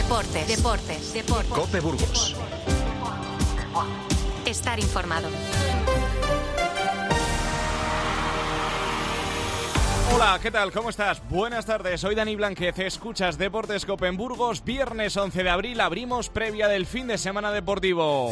Deportes. COPE Burgos. Estar informado. Hola, ¿qué tal? ¿Cómo estás? Buenas tardes, soy Dani Blanquez, escuchas Deportes COPE en Burgos, viernes 11 de abril, abrimos previa del fin de semana deportivo,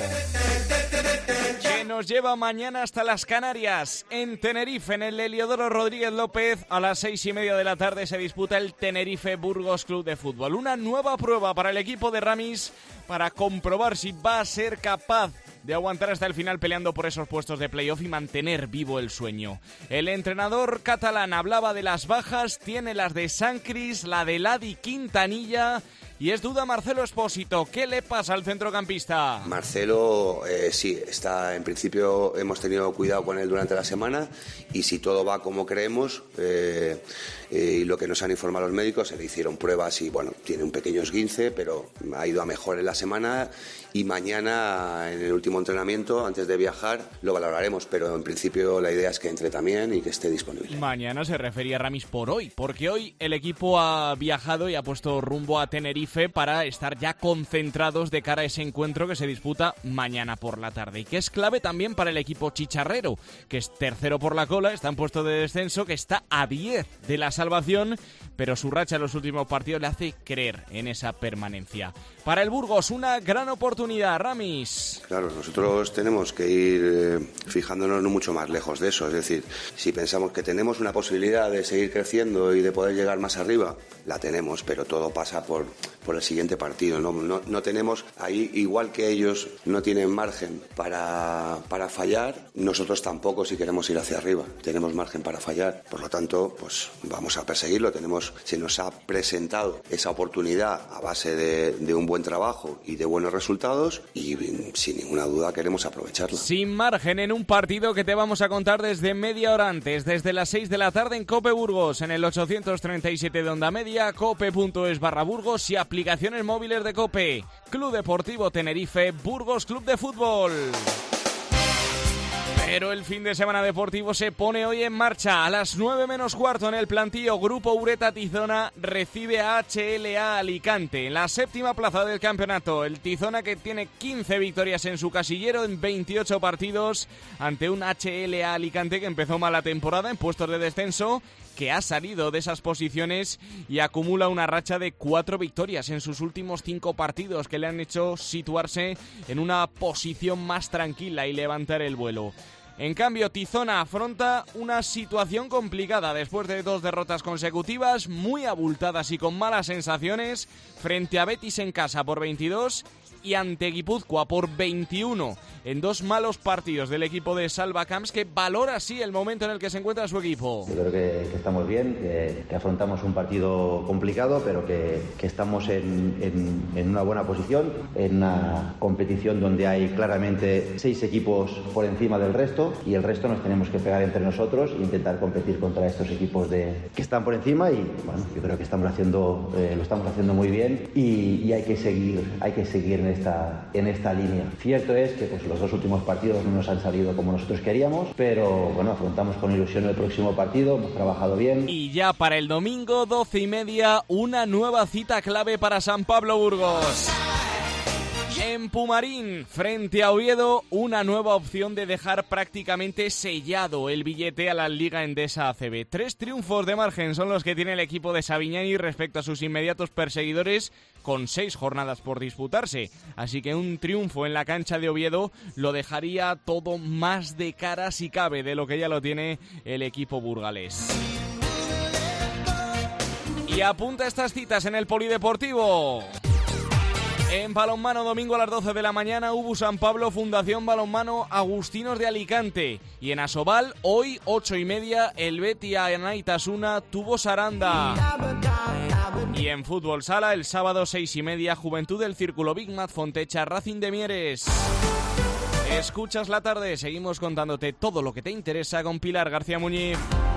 que nos lleva mañana hasta las Canarias. En Tenerife, en el Heliodoro Rodríguez López, a las 6:30 de la tarde se disputa el Tenerife Burgos Club de Fútbol. Una nueva prueba para el equipo de Ramis para comprobar si va a ser capaz de aguantar hasta el final peleando por esos puestos de playoff y mantener vivo el sueño. El entrenador catalán hablaba de las bajas, tiene las de Sancris, la de Ladi Quintanilla y es duda Marcelo Espósito. ¿Qué le pasa al centrocampista? Marcelo, sí, está en principio, hemos tenido cuidado con él durante la semana y si todo va como creemos y lo que nos han informado los médicos, se le hicieron pruebas y bueno, tiene un pequeño esguince, pero ha ido a mejor en la semana y mañana en el último entrenamiento, antes de viajar, lo valoraremos, pero en principio la idea es que entre también y que esté disponible. Mañana se refería Ramis por hoy, porque hoy el equipo ha viajado y ha puesto rumbo a Tenerife para estar ya concentrados de cara a ese encuentro que se disputa mañana por la tarde y que es clave también para el equipo chicharrero, que es tercero por la cola, está en puesto de descenso, que está a 10 de la salvación, pero su racha en los últimos partidos le hace creer en esa permanencia. Para el Burgos, una gran oportunidad, Ramis. Claro, nosotros tenemos que ir fijándonos no mucho más lejos de eso, es decir, si pensamos que tenemos una posibilidad de seguir creciendo y de poder llegar más arriba, la tenemos, pero todo pasa por el siguiente partido, no tenemos ahí, igual que ellos no tienen margen para fallar, nosotros tampoco si queremos ir hacia arriba, tenemos margen para fallar, por lo tanto, pues vamos a perseguirlo, se nos ha presentado esa oportunidad a base de un buen trabajo y de buenos resultados y sin ninguna duda queremos aprovecharla. Sin margen en un partido que te vamos a contar desde media hora antes, desde las 6 de la tarde en COPE Burgos, en el 837 de onda media, cope.es/Burgos y aplicaciones móviles de COPE. Club Deportivo Tenerife, Burgos Club de Fútbol. Pero el fin de semana deportivo se pone hoy en marcha. A las 9 menos cuarto en el plantío, Grupo Ureta Tizona recibe a HLA Alicante en la séptima plaza del campeonato. El Tizona, que tiene 15 victorias en su casillero en 28 partidos, ante un HLA Alicante que empezó mal la temporada en puestos de descenso, que ha salido de esas posiciones y acumula una racha de 4 victorias en sus últimos 5 partidos que le han hecho situarse en una posición más tranquila y levantar el vuelo. En cambio, Tizona afronta una situación complicada después de 2 derrotas consecutivas, muy abultadas y con malas sensaciones, frente a Betis en casa por 22 y ante Guipúzcoa por 21, en 2 malos partidos del equipo de Salva Camps, que valora así el momento en el que se encuentra su equipo. Yo creo que estamos bien, que afrontamos un partido complicado, pero que estamos en una buena posición, en una competición donde hay claramente 6 equipos por encima del resto, y el resto nos tenemos que pegar entre nosotros e intentar competir contra estos equipos que están por encima, y bueno, yo creo que lo estamos haciendo muy bien y hay que seguir en esta línea. Cierto es que pues los 2 últimos partidos no nos han salido como nosotros queríamos, pero bueno, afrontamos con ilusión el próximo partido, hemos trabajado bien. Y ya para el domingo, 12:30, una nueva cita clave para San Pablo Burgos. En Pumarín, frente a Oviedo, una nueva opción de dejar prácticamente sellado el billete a la Liga Endesa ACB. 3 triunfos de margen son los que tiene el equipo de Savignani respecto a sus inmediatos perseguidores, con 6 jornadas por disputarse. Así que un triunfo en la cancha de Oviedo lo dejaría todo más de cara, si cabe, de lo que ya lo tiene el equipo burgalés. Y apunta estas citas en el Polideportivo. En balonmano, domingo a las 12 de la mañana, UBU San Pablo, Fundación Balonmano Agustinos de Alicante. Y en Asobal, hoy, 8:30, el Betia Anaitasuna Tubos Saranda. Y en fútbol sala, el sábado, 6:30, Juventud del Círculo Big Mat Fontecha, Racing de Mieres. Escuchas la tarde, seguimos contándote todo lo que te interesa con Pilar García Muñiz.